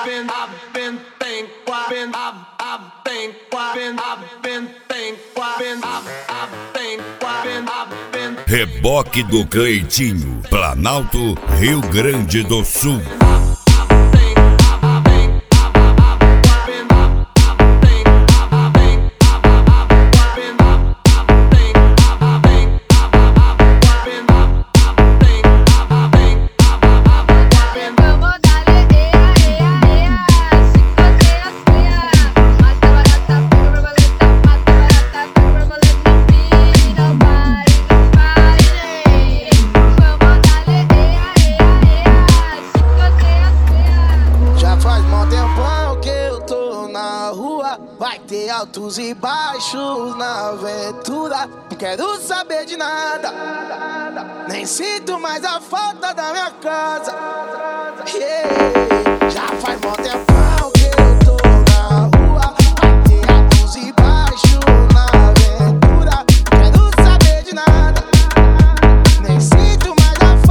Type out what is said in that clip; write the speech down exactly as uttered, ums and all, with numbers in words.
Reboque do Cleitinho, Planalto, Rio Grande do Sul. Vai ter altos e baixos na aventura. Não quero saber de nada, nem sinto mais a falta da minha casa. Yeah.